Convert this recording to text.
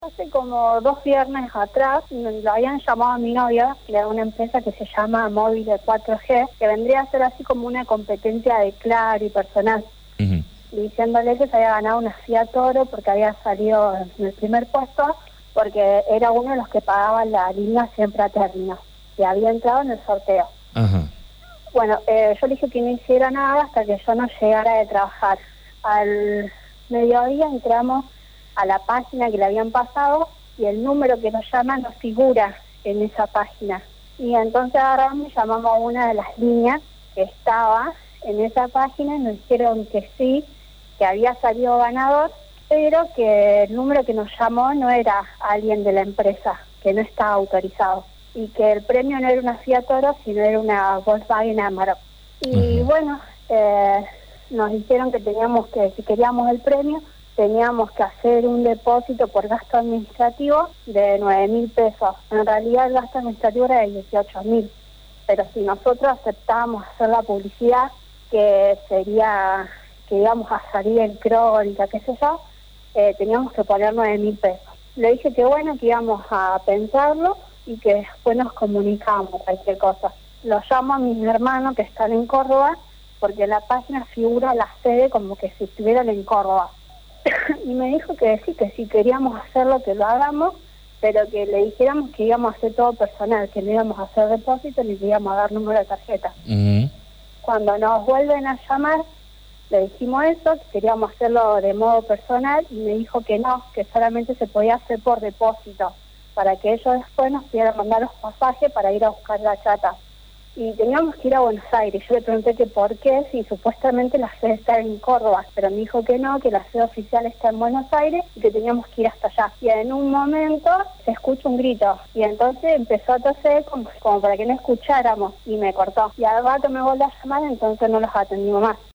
Hace como 2 viernes atrás lo habían llamado a mi novia de una empresa que se llama Móviles 4G, que vendría a ser así como una competencia de Claro y Personal, diciéndole que se había ganado una Fiat Toro porque había salido en el primer puesto, porque era uno de los que pagaban la línea siempre a término, y había entrado en el sorteo. Ajá. Bueno, yo le dije que no hiciera nada hasta que yo no llegara de trabajar. Al mediodía entramos a la página que le habían pasado y el número que nos llama no figura en esa página. Y entonces agarramos y llamamos a una de las líneas que estaba en esa página y nos dijeron que sí, que había salido ganador, pero que el número que nos llamó no era alguien de la empresa, que no estaba autorizado, y que el premio no era una Fiat Toro, sino era una Volkswagen Amarok. Y bueno, nos dijeron que teníamos que, si queríamos el premio, teníamos que hacer un depósito por gasto administrativo de 9.000 pesos. En realidad el gasto administrativo era de 18.000, pero si nosotros aceptábamos hacer la publicidad, que sería que íbamos a salir en crónica, qué sé yo, teníamos que poner 9.000 pesos. Le dije que bueno, que íbamos a pensarlo y que después nos comunicamos cualquier cosa. Lo llamo a mis hermanos que están en Córdoba, porque en la página figura la sede como que si estuvieran en Córdoba. Y me dijo que sí queríamos hacerlo, que lo hagamos, pero que le dijéramos que íbamos a hacer todo personal, que no íbamos a hacer depósito ni que íbamos a dar número de tarjeta. Cuando nos vuelven a llamar, le dijimos eso, que queríamos hacerlo de modo personal, y me dijo que no, que solamente se podía hacer por depósito, para que ellos después nos pudieran mandar los pasajes para ir a buscar la chata. Y teníamos que ir a Buenos Aires. Yo le pregunté que por qué, si supuestamente la sede está en Córdoba, pero me dijo que no, que la sede oficial está en Buenos Aires y que teníamos que ir hasta allá. Y en un momento se escucha un grito, y entonces empezó a toser como para que no escucháramos, y me cortó. Y al rato me volvió a llamar, entonces no los atendimos más.